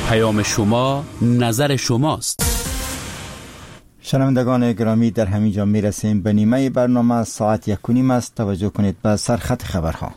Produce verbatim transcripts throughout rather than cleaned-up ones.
پیام شما نظر شماست. شنوندگان گرامی، در همین جا می رسیم به نیمه برنامه. ساعت یک و نیم است. توجه کنید به سرخط خبرها.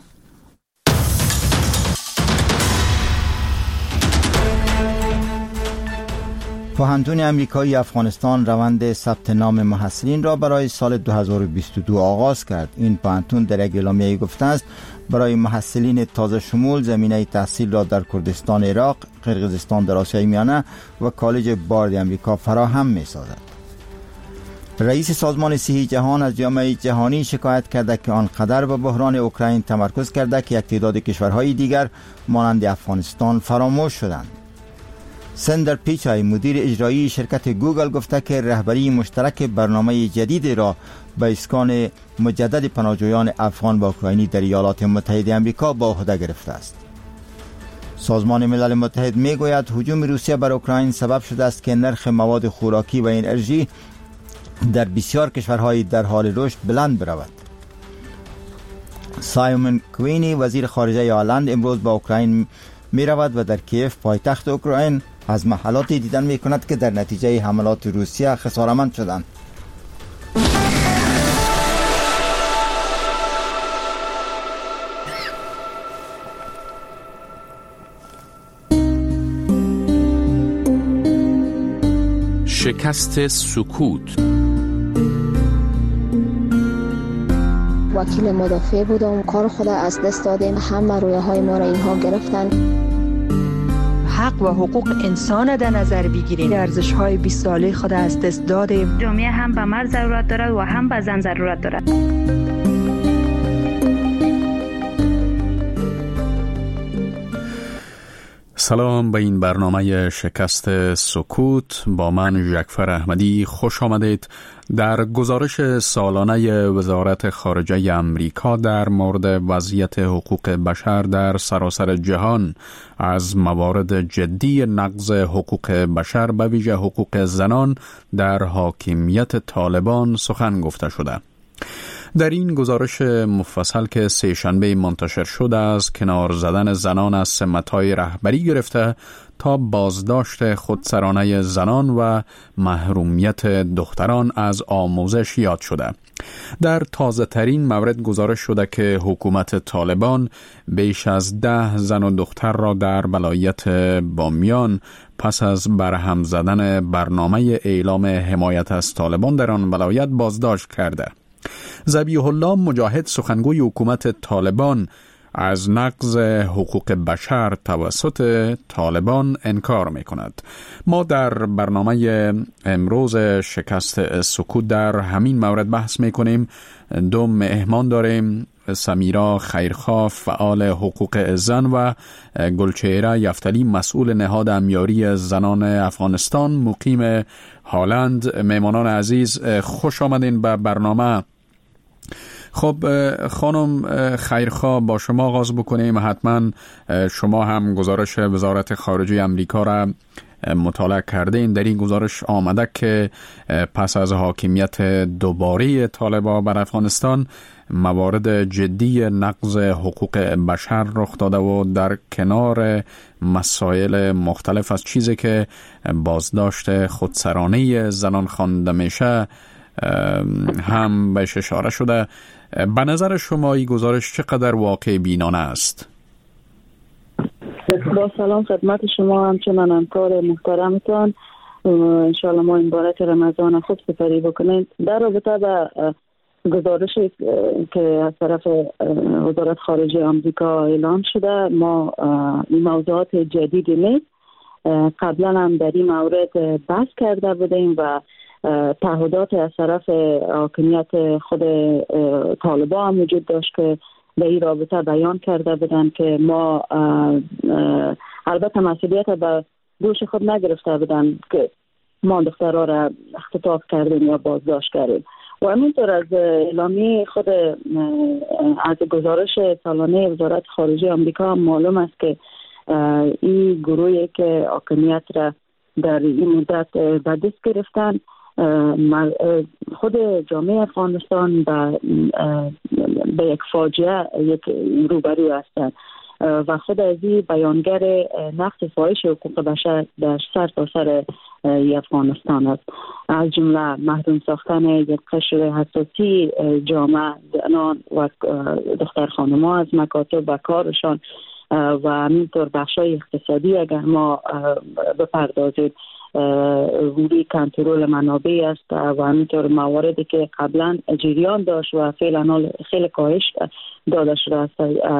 پوهنتون امریکایی افغانستان روند ثبت نام محصلین را برای سال دو هزار و بیست و دو آغاز کرد. این پوهنتون در یک اعلامیه گفته است برای محصلین تازه شمول زمینه تحصیل را در کردستان عراق، قرقیزستان در آسیای میانه و کالج بارد امریکا فراهم می سازد. رئیس سازمان صحی جهان از جامعه جهانی شکایت کرده که آنقدر به بحران اوکراین تمرکز کرده که یک تعداد کشورهای دیگر مانند افغانستان فراموش شدند. سندر پیچای مدیر اجرایی شرکت گوگل گفته که رهبری مشترک برنامه جدید را به اسکان مجدد پناهجویان افغان و اوکراینی در ایالات متحده آمریکا با عهده گرفته است. سازمان ملل متحد می گوید هجوم روسیه بر اوکراین سبب شده است که نرخ مواد خوراکی و انرژی در بسیار کشورهای در حال رشد بلند برود. سایمون کوینی وزیر خارجه هلند امروز به اوکراین می رود و در کیف پایتخت اوکراین از محلاتی دیدن می کند که در نتیجه حملات روسیه خسارتمند شدند. شکست سکوت. وکیل مدافع بودم، کار خود از دست دادیم، همه رویه های ما را اینها گرفتن. حق و حقوق انسان در نظر بگیریم. ارزش های بیست ساله خود از دست دادیم. جامعه هم به مرد ضرورت دارد و هم به زن ضرورت دارد. سلام به این برنامه شکست سکوت. با من ژکفر احمدی خوش آمدید. در گزارش سالانه وزارت خارجه امریکا در مورد وضعیت حقوق بشر در سراسر جهان از موارد جدی نقض حقوق بشر به ویژه حقوق زنان در حاکمیت طالبان سخن گفته شده. در این گزارش مفصل که سه شنبه منتشر شده از کنار زدن زنان از سمت‌های رهبری گرفته تا بازداشت خودسرانه زنان و محرومیت دختران از آموزش یاد شده. در تازه ترین مورد گزارش شده که حکومت طالبان بیش از ده زن و دختر را در ولایت بامیان پس از برهم زدن برنامه اعلام حمایت از طالبان در آن ولایت بازداشت کرده. ذبیح الله مجاهد سخنگوی حکومت طالبان از نقض حقوق بشر توسط طالبان انکار می کند. ما در برنامه امروز شکست سکوت در همین مورد بحث می کنیم. دو مهمان داریم: سمیرا خیرخواه فعال حقوق زن و گلچهره یفتلی مسئول نهاد امیاری زنان افغانستان مقیم هلند. مهمانان عزیز خوش آمدین به برنامه. خب خانم خیرخواه، با شما آغاز بکنیم. حتما شما هم گزارش وزارت خارجه امریکا را مطالعه کرده این. در این گزارش آمده که پس از حاکمیت دوباره طالبان بر افغانستان موارد جدی نقض حقوق بشر رخ داده و در کنار مسائل مختلف از چیزی که بازداشت خودسرانه زنان خوانده میشه هم بهش اشاره شده. به نظر شما این گزارش چقدر واقع بینانه است؟ با سلام خدمت شما، همچنان همکار محترمتان. انشاءالله ما این بارک رمضان خوب سپری بکنید. در رابطه با گزارشی که از طرف وزارت خارجه آمریکا اعلام شده، ما این موضوعات جدیدی نیست. قبلا هم در این مورد بحث کرده بودیم و تعهدات از طرف حاکمیت خود طالبان هم وجود داشت که در این رابطه بیان کرده بودن که ما البته مسئولیت به دوش خود نگرفته بودن که ما دخترها را اختطاف کردیم یا بازداشت کردیم. و همینطور از اعلامیه خود از گزارش سالانه وزارت خارجه آمریکا معلوم است که این گروهی که حاکمیت را در این مدت به دست گرفتن خود جامعه افغانستان به یک فاجعه یک روبرو هستند. و خود از این بیانگر نقض فاحش حقوق بشر در سر تا سر افغانستان است، از جمله محروم ساختن یک قشر حساسی جامعه، زنان و دختر خانم‌ها از مکاتب و کارشان و همینطور بخشای اقتصادی اگر ما بپردازید روی کنترل منابع است و همینطور مواردی که قبلا جریان داشت و فعلا خیلی کاهش داده شده است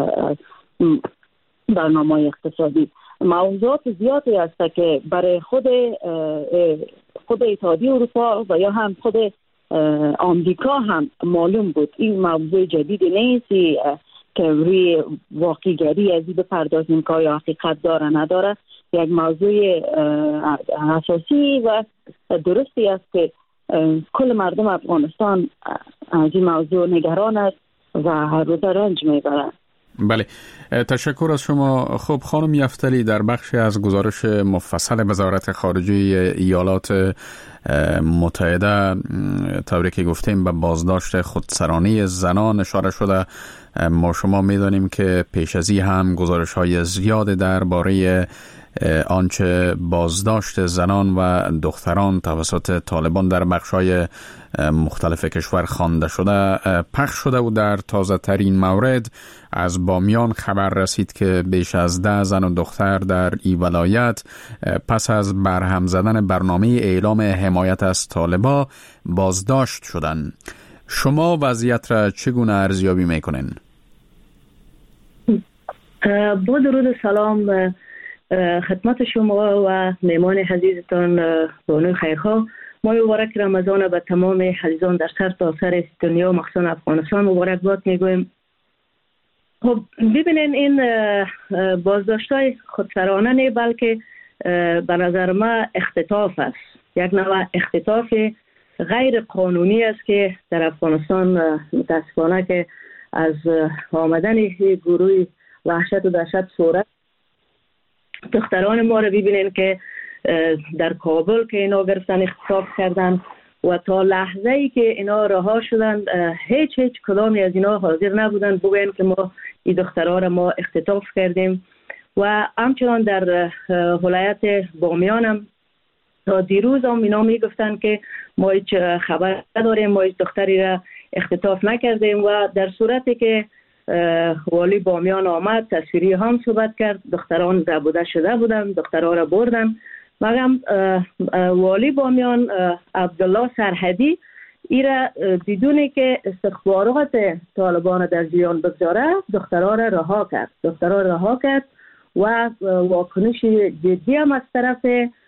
برنامه اقتصادی. موضوعات زیادی است که برای خود خود اتحادیه اروپا و یا هم خود آمریکا هم معلوم بود این موضوع جدید نیست که روی واقعیگری از این بپردازیم که آیا حقیقت داره نداره. یک موضوع اساسی و درستی است که کل مردم افغانستان از این موضوع نگران است و هر روز رنج میبرند. بله، تشکر از شما. خب خانم یفتلی، در بخشی از گزارش مفصل وزارت خارجه ایالات متحده طوری که گفتیم به بازداشت خودسرانه زنان اشاره شده. ما شما میدانیم که پیش از این هم گزارش های زیاد درباره آنچه بازداشت زنان و دختران توسط طالبان در بخش‌های مختلف کشور خوانده شده پخش شده و در تازه ترین مورد از بامیان خبر رسید که بیش از ده زن و دختر در این ولایت پس از برهم زدن برنامه اعلام حمایت از طالبان بازداشت شدند. شما وضعیت را چگونه ارزیابی میکنین؟ با درود سلام خدمت شما و مهمان عزیزتان بانوی خیرخواه. ما مبارک رمضان به تمام عزیزان در سر تا سر دنیا مخصوصا افغانستان مبارک باد میگویم. خب ببینین این بازداشت‌های خودسرانه نه بلکه به نظر ما اختطاف است، یک نوع اختطاف غیر قانونی است که در افغانستان متاسفانه که از آمدن گروه وحشت و دهشت صورت دختران ما رو ببینین که در کابل که اینا گرفتن اختطاف کردن و تا لحظه ای که اینا رها شدن هیچ هیچ کدامی از اینا حاضر نبودن بگوین که ما این دخترها را ما اختطاف کردیم. و همچنان در ولایت بامیان هم تا دیروز هم اینا میگفتن که ما هیچ خبر نداریم، ما هیچ دختری را اختطاف نکردیم. و در صورتی که والی بامیان آمد تصویری هم صحبت کرد، دختران ربوده شده بودن، دخترها را بردن. مگم والی بامیان عبدالله سرحدی ایره بدون که استخبارات طالبان در جریان بگذاره دخترها را رها کرد دخترها را رها کرد و واکنش جدی هم از طرف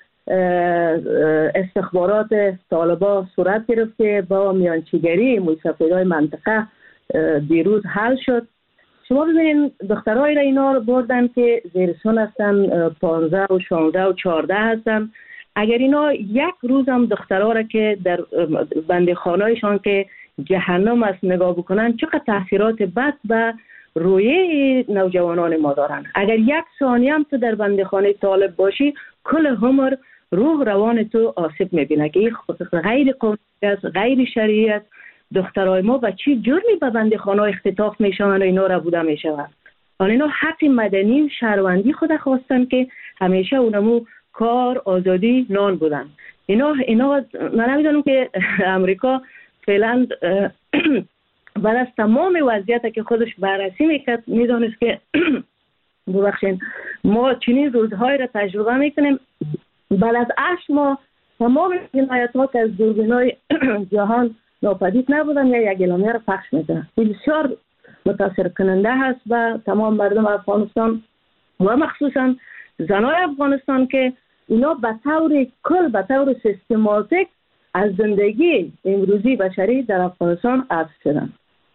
استخبارات طالبان صورت گرفت که با میانچیگری موسفیدهای منطقه دیروز حل شد. شما ببینید دخترهای را اینا رو بردن که زیر سن هستن، پانزده و شانزده و چهارده هستن. اگر اینا یک روز هم دخترها را که در بندیخانه‌شان که جهنم است نگاه بکنن چقدر تاثیرات بد به روی نوجوانان ما دارن. اگر یک ثانیه هم تو در بندیخانه طالب باشی کل عمر روح روان تو آسیب میبینه که این غیر قانونی است، غیر شرعی است. دخترای ما با چی جرمی به بندیخانه اختطاف میشوند و اینا را بوده میشوند؟ حالا اینا حق مدنی شهروندی خود خواستن که همیشه اونمو کار، آزادی، نان بودن. اینا اینا من نمیدونم که امریکا فعلا بعد از تمام وضعیت که خودش بررسی میکرد میدونست که ببخشید ما چنین روزهای را تجربه میکنیم. بعد از هشت ماه تمام جنایت‌ها که از دوربین‌های جهان ناپدید نبودن یا یک اعلامیه را پخش میکنن. بسیار متاثر کننده هست به تمام مردم افغانستان و مخصوصا زنای افغانستان که اینا به طور کل به طور سیستماتیک از زندگی امروزی بشری در افغانستان حذف شدن.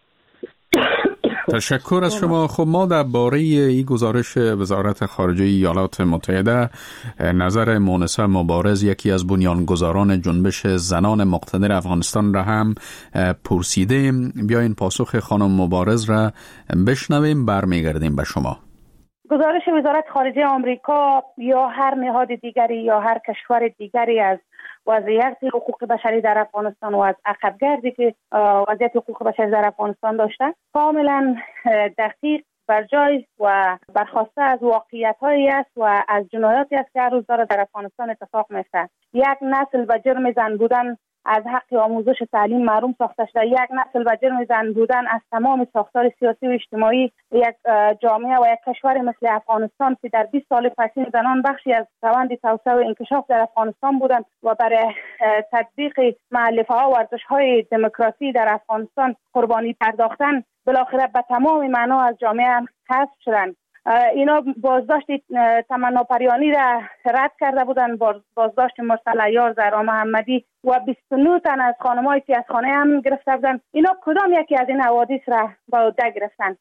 تشکر از شما. خب ما درباره این گزارش وزارت خارجه ایالات متحده نظر مونسه مبارز یکی از بنیانگذاران جنبش زنان مقتدر افغانستان را هم پرسیدیم. بیاین پاسخ خانم مبارز را بشنویم، برمیگردیم به شما. گزارش وزارت خارجه آمریکا یا هر نهاد دیگری یا هر کشور دیگری از وضعیت حقوق بشری در افغانستان و از عقبگردی که وضعیت حقوق بشری در افغانستان داشته کاملا دقیق بر جای و برخواسته از واقعیت‌هایی است و از جنایاتی است که هر روز داره در افغانستان اتفاق میفته. یک نسل به جرم زن بودن از حق آموزش تعلیم محروم ساخته شده، یک نسل به جرم زن بودن از تمام ساختار سیاسی و اجتماعی یک جامعه و یک کشور مثل افغانستان که در بیست سال پسین زنان بخشی از روند توسعه و انکشاف در افغانستان بودند و برای تطبیق مؤلفه‌ها و ارزش‌های دموکراسی در افغانستان قربانی پرداختن، بالاخره به تمام معنا از جامعه حذف شدند. اینا بازداشت تمنا پریانی را رد کرده بودند، بازداشت مرسل عیار، زهرا محمدی و بیست و نه تن از خانم‌های که از خانه هم گرفته بودند. اینا کدام یکی از این حوادث را با عهده گرفتند؟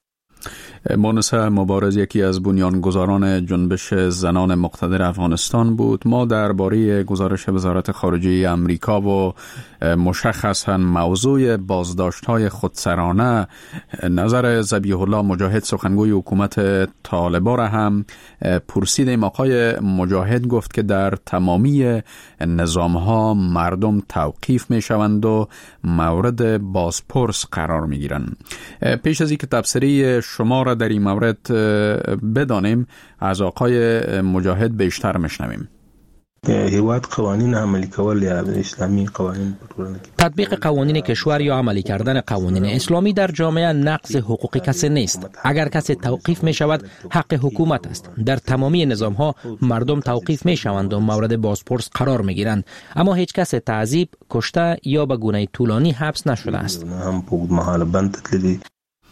مونسه مبارز یکی از بنیانگذاران جنبش زنان مقتدر افغانستان بود. ما درباره گزارش وزارت خارجه امریکا و مشخصاً موضوع بازداشت‌های خودسرانه نظر ذبیح الله مجاهد سخنگوی حکومت طالبان را هم پرسیدیم. آقای مجاهد گفت که در تمامی نظام‌ها مردم توقیف می‌شوند و مورد بازپرس قرار می‌گیرند. پیش از اینکه تفسیری شما را در این مورد بدانیم، از آقای مجاهد بیشتر میشنویم. هیواد قوانین عملی کول یا اسلامی قوانین تطبیق قوانین کشور یا عملی کردن قوانین اسلامی در جامعه نقض حقوق کسی نیست. اگر کسی توقیف می شود حق حکومت است. در تمامی نظام ها مردم توقیف می شوند و مورد بازپرس قرار می گیرند، اما هیچ کس تعذیب، کشته یا به گونه طولانی حبس نشده است. هم بود محال بند تدلیدی.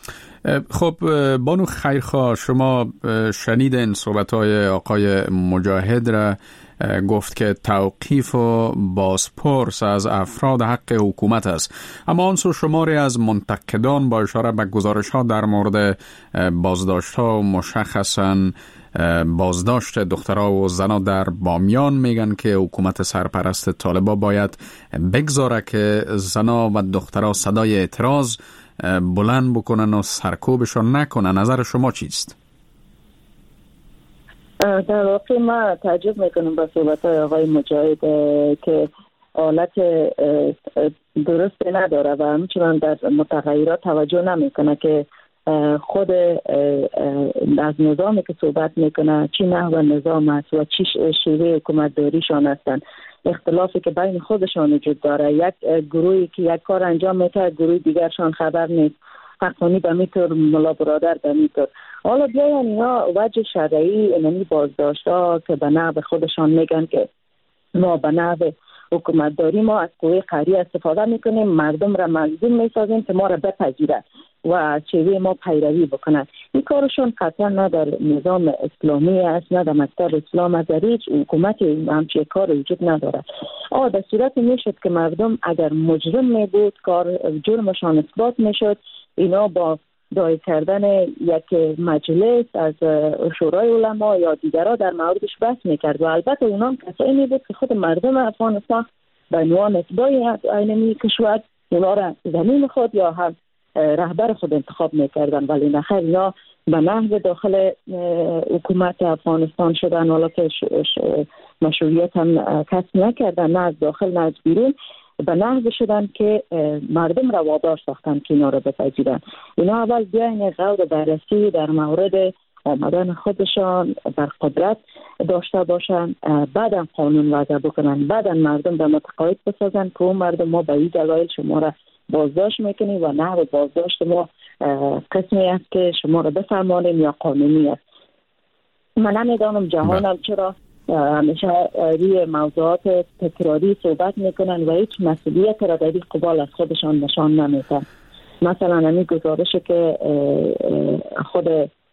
خب بانو خیرخواه، شما شنیدین صحبت‌های آقای مجاهد را، گفت که توقیف و بازپرس از افراد حق حکومت است، اما آنسو شماری از منتقدان با اشاره به گزارش‌ها در مورد بازداشت‌ها و مشخصاً بازداشت دخترها و زنها در بامیان میگن که حکومت سرپرست طالبان باید بگذاره که زنها و دخترها صدای اعتراض بلند بکنن و سرکوبشون نکنن. نظر شما چیست؟ در واقع ما تعجب میکنم با صحبت‌های آقای مجاهد که حالت درست نداره و همچنان در متغیرات توجه نمیکنه که خود از نظامی که صحبت میکنه چی نحو نظام است و چی شیوه حکومت داریشان هستند. اختلافی که بین خودشان وجود داره، یک گروهی که یک کار انجام میده گروه دیگرشان خبر نیست، حقانی به میتور ملا برادر به میتور. حالا بیاین اینا وجه شرعی اینمی بازداشت ها که به نحو خودشان میگن که ما به نحو حکومت داری ما از قوه قهری استفاده میکنیم، مردم را ملزم میسازیم که ما را بپذیرند و چیزی ما پیروی بکنند. این کارشون قطعا نه در نظام اسلامی است، نه در مکتب اسلام است، در هیچ حکومت همچین کار وجود نداره. آه در صورت میشد که مردم اگر مجرم می بود کار جرمشان اثبات میشد، اینا با دای کردن یک مجلس از شورای علما یا دیگرها در موردش بحث میکرد و البته اونام کسایی می بود که خود مردم افغانستان به عنوان اتباع اینمی کشور اونا را زمین خود یا هم رهبر خود انتخاب میکردن، ولی نخیر اینا به نحو داخل حکومت افغانستان شدن، حالا که مشروعیت هم کسب نکردن، نه از داخل نه از بیرون، به نحو شدن که مردم را وادار ساختن که اینا را بپذیرن. اینا اول بیاین غور بررسی در مورد آمدن خودشان بر قدرت داشته باشن، بعدن قانون وضع بکنن، بعدن مردم به متقاعد بسازن که اون مردم ما به این دلایل شما را بازداشت میکنیم و نحو بازداشت ما قسمی است که شما را بفرمانیم یا قانونی است. من نمیدانم جهانم چرا همیشه روی موضوعات تکراری صحبت میکنن و هیچ مسئولیت را در این قبال از خودشان نشان نمیدن. مثلا همین گزارشی که خود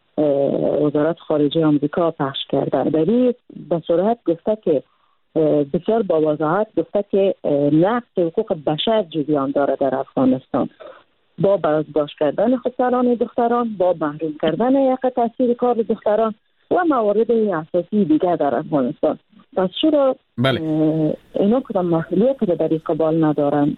وزارت خارجه آمریکا پخش کرده در این به صورت گفته که بسیار با وضاحت گفته که نقض حقوق بشر جریان داره در افغانستان، با بازداشت کردن خودسران دختران، با محروم کردن حق تحصیل کار دختران و موارد اساسی دیگر در افغانستان. پس چرا بله. اینا کدام مسئولیت رو در این قبال ندارن؟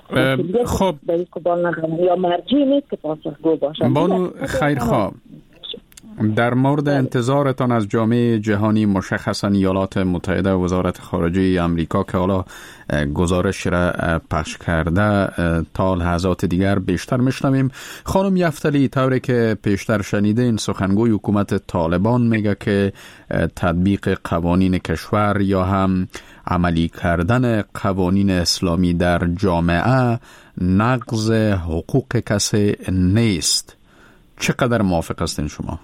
خب در این قبال ندارن یا مرجعی نیست که پاسخگو باشن؟ بانو خیرخواه، در مورد انتظارتان از جامعه جهانی، مشخصا ایالات متحده و وزارت خارجه امریکا که حالا گزارش را پخش کرده، تا لحظات دیگر بیشتر میشنویم. خانم یفتلی، طوری که پیشتر شنیدین، سخنگوی حکومت طالبان میگه که تطبیق قوانین کشور یا هم عملی کردن قوانین اسلامی در جامعه نقض حقوق کسی نیست. چقدر موافق هستین شما؟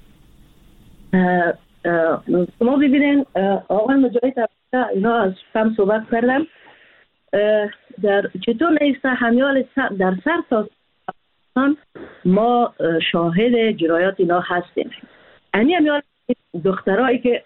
شما ببینین آقای مجاهد اینا از کم صحبت کردم، در چطور نیست همیال در سر تا ما شاهد جنایات اینا هستیم. یعنی همیال دخترایی که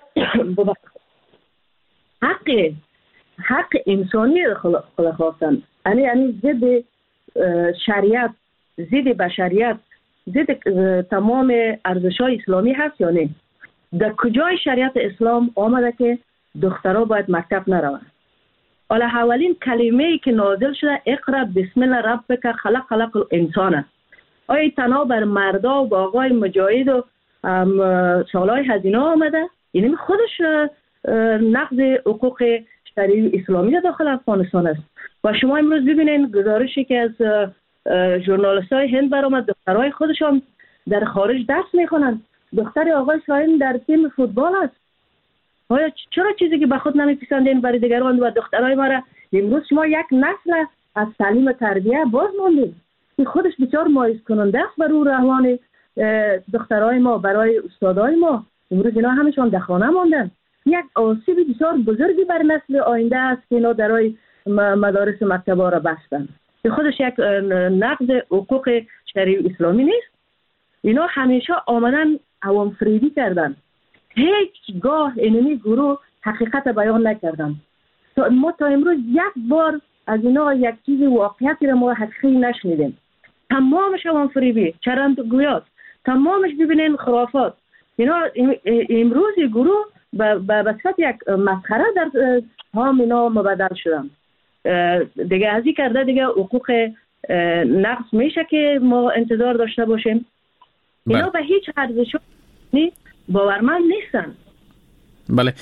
حق حق انسانی خلا خواستن، یعنی یعنی ضد شریعت، ضد بشریت، ضد تمام ارزش‌های اسلامی هست یا نه؟ در کجای شریعت اسلام آمده که دخترها باید مکتب نروند؟ حالا اولین کلمه‌ای که نازل شده اقرا بسم الله ربک خلق خلق الانسان، آیا تنها بر مردا و با آقای مجاهد و سالهای هزینه آمده؟ یعنی خودش نقض حقوق شرعی اسلامی در داخل افغانستان است. و شما امروز ببینید گزارشی که از ژورنالیست های هند برآمد، دخترهای خودشان در خارج درس میخوانند. دختر آقای شاهین در تیم فوتبال است. آیا چرا چیزی که به خود نمیپسندین برای دیگران و دخترهای ما را امروز شما یک نسل از تعلیم و تربیه باز ماندید که خودش بسیار مایوس کننده است بر اون روان دخترهای ما، برای استادای ما. امروز اینا همشون در خانه ماندن. یک آسیب بسیار بزرگی بر نسل آینده است که اینا درای مدارس مکتب‌ها را بستن. که خودش یک نقض حقوق شرعی اسلامی نیست. اینا همیشه آمدن عوام فریبی کردن. هیچ گاه اینمی گروه حقیقت بیان نکردن. تا ما تا امروز یک بار از اینا یک چیز واقعیتی را ما حقیقی نشنیدیم. تمامش عوام فریبی، چرند گویات، تمامش ببینین خرافات. اینا امروز گروه به صورت یک مسخره در هم اینا مبادر شدن. دیگه ازی کرده دیگه حقوق نقص میشه که ما انتظار داشته باشیم. اینا به هیچ ارزش باورمند نیستن. بله.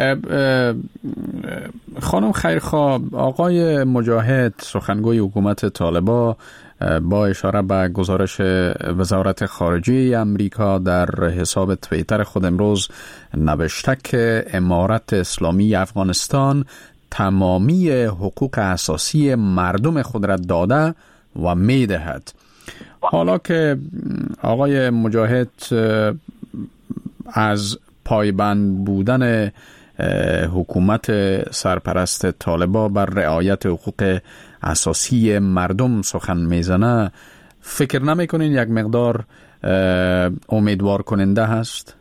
خانم خیرخواه، آقای مجاهد سخنگوی حکومت طالبان با اشاره به گزارش وزارت خارجه امریکا در حساب توییتر خود امروز نوشته که امارت اسلامی افغانستان تمامی حقوق اساسی مردم خود را داده و میدهد. حالا که آقای مجاهد از پایبند بودن حکومت سرپرست طالبان بر رعایت حقوق اساسی مردم سخن میزنه، فکر نمیکنین یک مقدار امیدوار کننده هست؟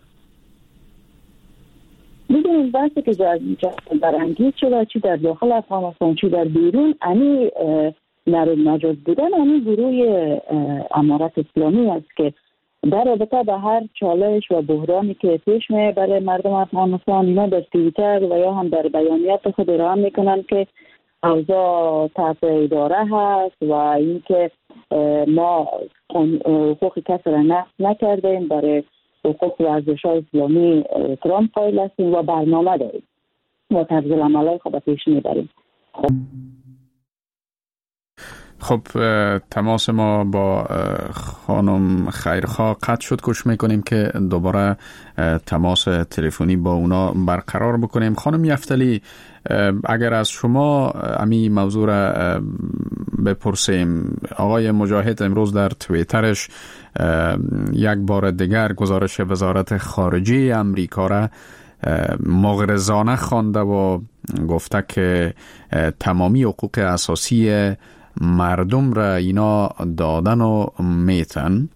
میدونید بحثی که برانگیز شده چی در داخل افغانستان چی در بیرون، امی نرم نجات بودن امی گروه امارت اسلامی است که در رابطه به هر چالش و بحرانی که پیش می برای مردم افغانستان اینا در توییتر و یا هم در بیانیات خود اعلام میکنن که اوضاع تحت اداره هست و اینکه ما حقوق کسی را نقض نکردیم، برای حقوق و ارزش‌های اسلامی احترام قائل هستیم و برنامه داریم و طرز عملای خود پیش میبریم. خب خب تماس ما با خانم خیرخواه قطع شد. کوشش میکنیم که دوباره تماس تلفنی با اونا برقرار بکنیم. خانم یفتلی، اگر از شما امی موضوع را بپرسیم، آقای مجاهد امروز در توییترش یک بار دیگر گزارش وزارت خارجه امریکا را مغرضانه خوانده و گفته که تمامی حقوق اساسی مردم را اینا دادن و میتن.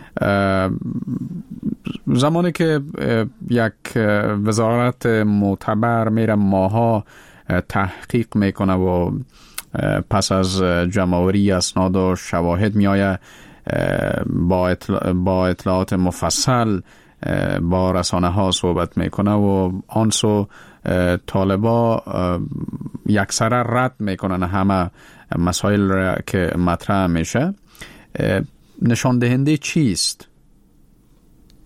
زمانی که یک وزارت معتبر میره ماها تحقیق میکنه و پس از جمع‌آوری اسناد و شواهد میآید با, اطلاع با اطلاعات مفصل با رسانه ها صحبت میکنه و آنسو طالبا یکسره رد میکنن همه مسائل را که مطرح میشه. نشان دهنده چیست؟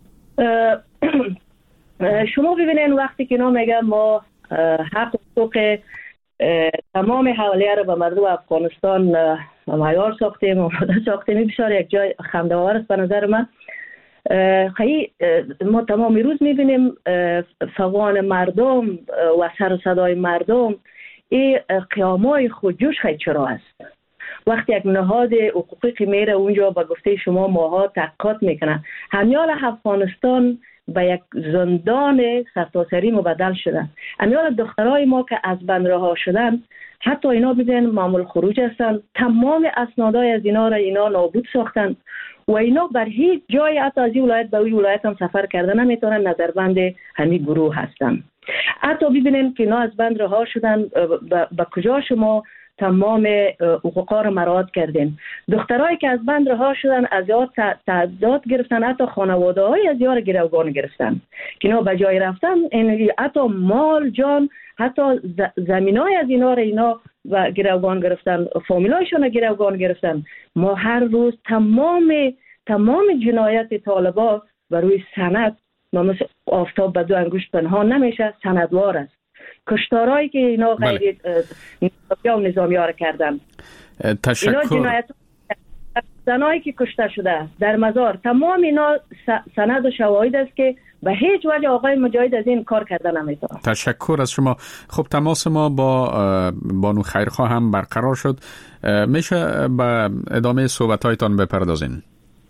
شما ببینید وقتی که اینا میگن ما حق حقوق تمام حوالیه رو به مردم افغانستان معیار ساختیم و ساختیم، بسیار یک جای خنده‌آور است به نظر من. خیلی ما تمام روز میبینیم فغان مردم و سر و صدای مردم، این قیامای خودجوش خیلی چرا است. وقتی یک نهاد حقوقی که میره اونجا به گفته شما ماها تحقیقات میکنن، همیال افغانستان به یک زندان سرتاسری مبدل شدن. همیال دخترای ما که از بند رها شدن، حتی اینا ببین معمول خروج هستن، تمام اسنادای از اینا را اینا نابود ساختن و اینا بر هیچ جای حتی از این ولایت به اون ولایت هم سفر کرده نمیتونن، نظربند همین گروه هستن. حتی ببینیم که اینا از بند رها شدن، به کجا شما تمام حقوقا رو مراعات کردین. دخترایی که از بند رها شدن از یاد تعداد گرفتن، حتی خانواده های از یاد گروگان گرفتن که اینا به جای رفتن، این حتی مال جان، حتی زمین های از اینا رو اینا و گروگان گرفتن، فامیلایشون رو گروگان گرفتن. ما هر روز تمام تمام جنایت طالبا بر روی سند، ما مثل آفتاب به دو انگشت پنهان نمیشه، سندوار است. کشتارهایی که اینا غیر نظامی و نظامی ها کردن، تشکر. اینا جنایت زنایی که کشته شده در مزار، تمام اینا سند و شواهد است که به هیچ وجه آقای مجاهد از این کار کرده نمیتونه. تشکر از شما. خب تماس ما با بانو خیرخواه هم برقرار شد، میشه به ادامه صحبت‌هایتان بپردازین؟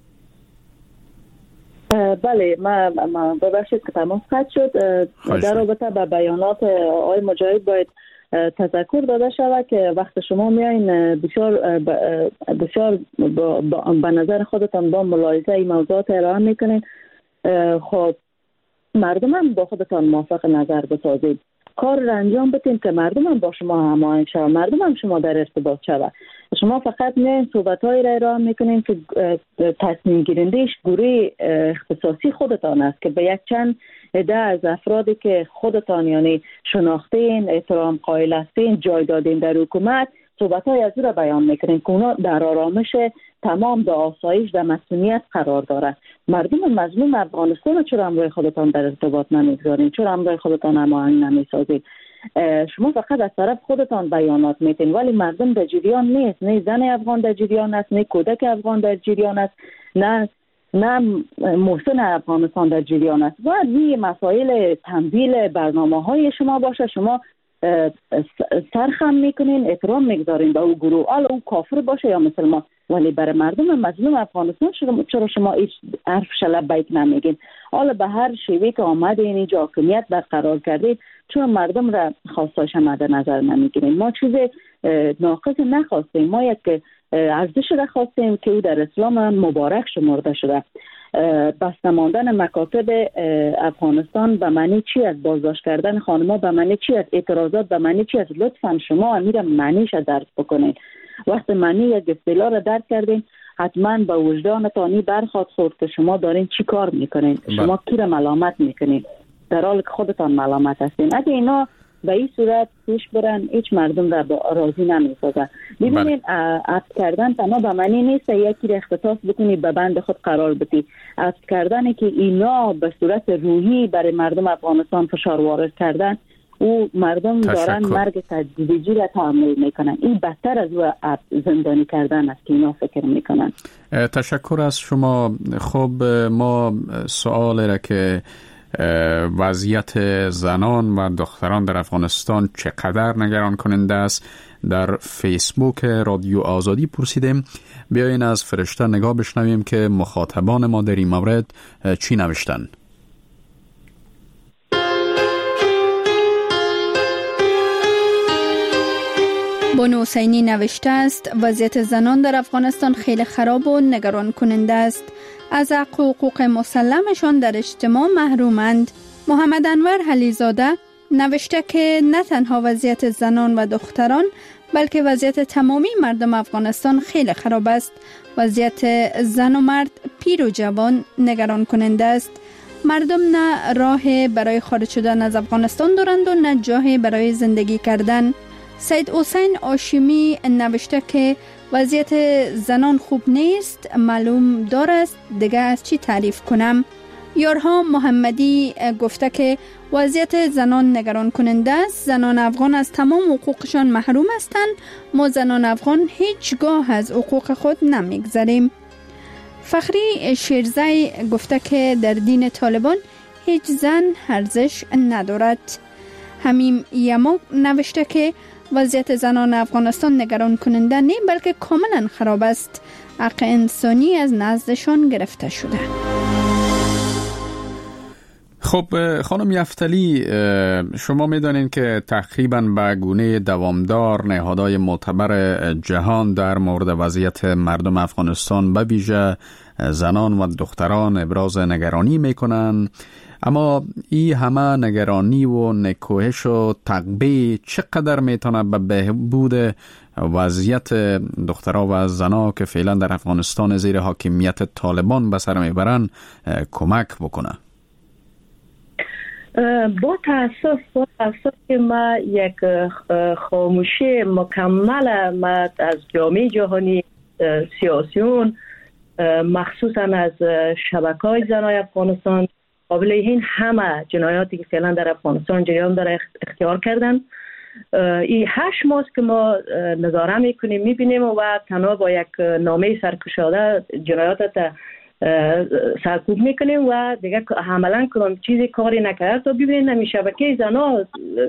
بله، ما ما ببخشید که تماس قطع شد. در رابطه با بیانات آقای مجاهد باید تذکر داده شود که وقت شما میایین بسیار بسیار به نظر خودتان با ملاحظه این موضوعات ارائه میکنین، خب مردم هم با خودتان موافق نظر بسازید، کار را انجام بدین که مردم هم با شما هماهنگ شود، مردم هم شما در ارتباط شود. شما فقط میایین صحبت‌هایی را ارائه میکنین که تصمیم گیرنده‌اش گروه اختصاصی خودتان است که به یک چند عده از افرادی که خودتان یعنی شناختین، احترام قائل هستین، جای دادین در حکومت، صحبت‌های از او را بیان میکنین که اونا در آرامش تمام در آسایش در مسئولیت قرار داره. مردم مظلوم افغانستان چرا همراه خودتان در ارتباط نمیگذارین؟ چرا همراه خودتان هماهنگ نمیسازید؟ شما فقط از طرف خودتان بیانات میتین، ولی مردم در جریان نیست. نه زن افغان در جریان است، نه کودک افغان در جریان است، نه نه محسن افغانستان در جریان است. باید این مسائل تمویل برنامه های شما باشه. شما سرخم میکنین، احترام میگذارین به او گروه، حالا او کافر باشه یا مسلمان، ولی برای مردم مظلوم افغانستان چرا شما هیچ حرف شلب بیت نمیگین؟ حالا به هر شیوه که آمده این اینجا حاکمیت برقرار کردید، چون مردم را خواستاش مد نظر نمیگیرین. ما چیز ناقص نخواستیم، ما یک ارزش را خواستیم که او در اسلام مبارک شمرده شده. بسته ماندن مکاتب افغانستان به معنی چی است؟ بازداشت کردن خانم‌ها به معنی چی است؟ اعتراضات به معنی چی است؟ لطفاً شما امیر معنیش درک بکنید. وقتی معنی یک اصطلاح را درک کردین، حتما به وجدانتان برخواد خورد که شما دارین چی کار میکنین، شما کی را ملامت میکنین در حالی که خودتان ملامت هستین. اگه اینا به این صورت پیش برن، هیچ مردم را راضی نمیسازن. ببینید عفو کردن تنها به معنی نیست یکی را اختصاص بکنی به بند خود قرار بدی. عفو کردن که اینا به صورت روحی برای مردم افغانستان فشار وارد کردن، او مردم دارن مرگ تدریجی را تحمل میکنن. این بدتر از او زندانی کردن است که اینا فکر میکنن. تشکر از شما. خب ما سوال را که وضعیت زنان و دختران در افغانستان چقدر نگران کننده است در فیسبوک رادیو آزادی پرسیدیم. بیاین از فرشته نگاه بشنویم که مخاطبان ما در این مورد چی نوشتن. بانو حسینی نوشته است وضعیت زنان در افغانستان خیلی خراب و نگران کننده است. از حق و حقوق مسلمشان در اجتماع محرومند. محمد انور علیزاده نوشته که نه تنها وضعیت زنان و دختران بلکه وضعیت تمامی مردم افغانستان خیلی خراب است. وضعیت زن و مرد، پیر و جوان نگران کننده است. مردم نه راه برای خارج شدن از افغانستان دارند و نه جای برای زندگی کردن. سید حسین آشمی نوشته که وضعیت زنان خوب نیست، معلوم دارست دیگه از چی تعریف کنم. یارها محمدی گفته که وضعیت زنان نگران کننده است. زنان افغان از تمام حقوقشان محروم هستند. ما زنان افغان هیچگاه از حقوق خود نمیگذریم. فخری شیرزی گفته که در دین طالبان هیچ زن ارزش ندارد. همیم یما نوشته که وضعیت زنان افغانستان نگران کننده نه بلکه کاملا خراب است. حق انسانی از نزدشان گرفته شده. خب خانم یفتلی، شما میدانید که تقریباً به گونه دوامدار نهادهای معتبر جهان در مورد وضعیت مردم افغانستان به ویژه زنان و دختران ابراز نگرانی میکنن، اما این همه نگرانی و نکوهش و تقبیه چقدر میتونه به بهبود وضعیت دخترها و زنها که فعلا در افغانستان زیر حاکمیت طالبان به سر میبرن کمک بکنه؟ با تاسف با تاسف که ما یک خاموشی مکمل ما از جامعه جهانی، سیاسیون، مخصوصا از شبکه‌های زنای افغانستان قابل این همه جنایاتی که فعلا در افغانستان جریان داره اختیار کردن. این هشت ماه که ما نظاره میکنیم میبینیم و تنها با یک نامه سرکشاده جنایات سرکوب میکنیم و دیگه عملا کنم چیزی کاری نکرد. تا ببینید نمی شبکه زنا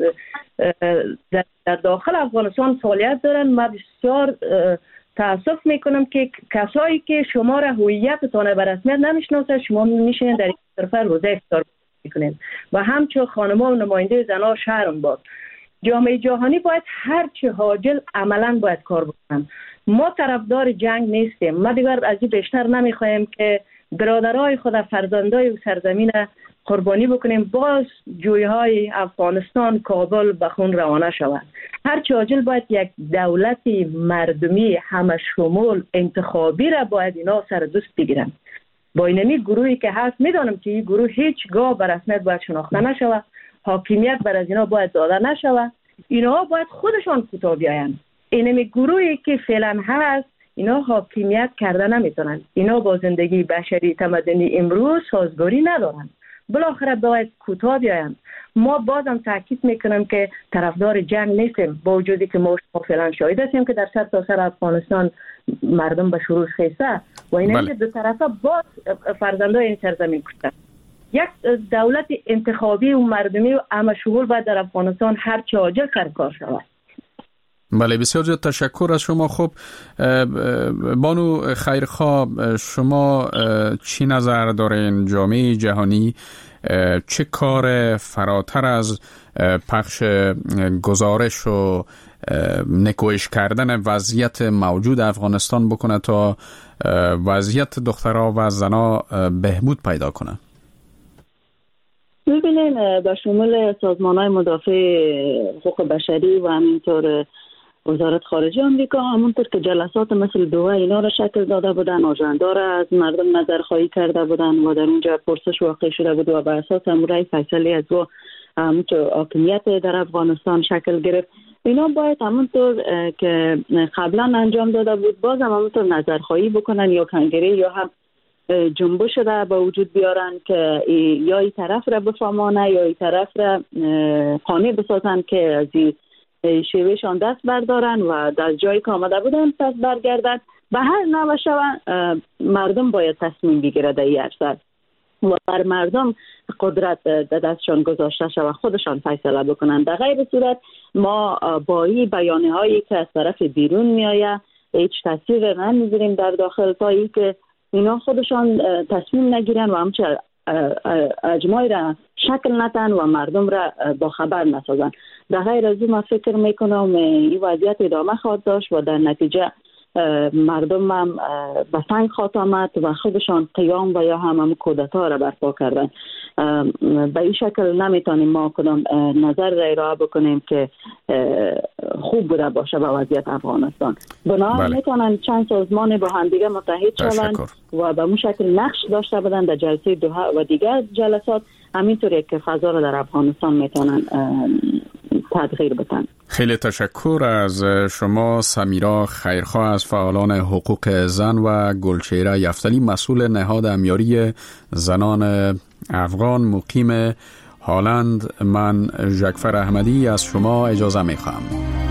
در داخل افغانستان فعالیت دارن. ما بسیار تاسف میکنم که کسایی که شما را هویتتان به رسمیت نمیشناسه شما میشین در این طرف روزه افطار میکنین و همچون خانم‌ها و نماینده زنها شهرم باد. جامعه جهانی باید هر چه حاجل عملا باید کار بکنن. ما طرفدار جنگ نیستیم. ما دیگر از این بیشتر نمیخوایم که برادرای خود فرزندای و سرزمین قربانی بکنیم باز جویهای افغانستان کابل به خون روانه شود. هر چه عاجل باید یک دولتی مردمی همه شمول انتخابی را باید اینا سر دوست بگیرن. با اینمی گروهی که هست میدانم که این گروه هیچگاه به رسمیت باید شناخته نشود، حاکمیت بر از اینا باید داده نشود، اینا باید خودشان کوتاه بیاین. اینمی گروهی که فعلا هست اینا حاکمیت کرده نمیتونن، اینا با زندگی بشری تمدنی امروز سازگاری ندارن، بالاخره باید کوتاه بیاین. ما بازم تاکید میکنم که طرفدار جنگ نیستیم، با وجودی که ما فعلا شاهد هستیم که در سر تا سر افغانستان مردم به شروع خیسته و این بله. دو طرفه باز فرزندای این سرزمین کشتن. یک دولت انتخابی و مردمی و همه شمول باید در افغانستان هر چه عاجل سرکار شود. بله، بسیار زیاد تشکر از شما. خب بانو خیرخواه، شما چی نظر دارین؟ جامعه جهانی چه کار فراتر از پخش گزارش و نکوهش کردن وضعیت موجود افغانستان بکنه تا وضعیت دخترها و زنها بهبود پیدا کنه؟ ببینین به شمول سازمان‌های مدافع حقوق بشری و همینطور وزارت خارجه آمریکا همونطور که جلسات مثل دوحه اینا را شکل داده بودن، آژاندا را از مردم نظرخواهی کرده بودن و در اونجا پرسش واقع شده بود و بر اساس امورای فیصله از او همونطور حاکمیت در افغانستان شکل گرفت. اینا باید همونطور که قبلا انجام داده بود باز هم همونطور نظرخواهی بکنن یا کنگره یا هم جنبش را به وجود بیارن که یا این طرف را بفهمانه یا این طرف را قانع بسازن که از این شیوهشان دست بردارن و در جایی که آمده بودن پس برگردن. به هر نوع شوند مردم باید تصمیم بگیره در این عرصه و بر مردم قدرت در دستشان گذاشته شود خودشان فیصله بکنن. در غیر صورت ما با این بیانیه هایی که از طرف بیرون میآید هیچ تاثیر نمیذاریم در داخل تا ای که اینا خودشان تصمیم نگیرن و همچنین اجماعی را شکل ندن و مردم را با خبر نسازن. در غیر از این ما فکر میکنم این وضعیت ادامه خواهد داشت و در نتیجه مردم هم به تنگ خواهد آمد و خودشان قیام و یا هم هم کودتا را برپا کردن. به این شکل نمیتونیم ما کدام نظر را ارائه بکنیم که خوب بوده باشه به وضعیت افغانستان. بنابراین بله. میتونن چند سازمان با هم دیگه متحد شوند و به اون شکل نقش داشته بودن در جلسه دوحه و دیگر جلسات، همینطوری که فضا را در افغانستان میتونن تغییر بدن. خیلی تشکر از شما سمیرا خیرخواه از فعالان حقوق زن و گلچهره یفتلی مسئول نهاد امیاری زنان افغان مقیم هلند، من ژکفر احمدی از شما اجازه میخوام.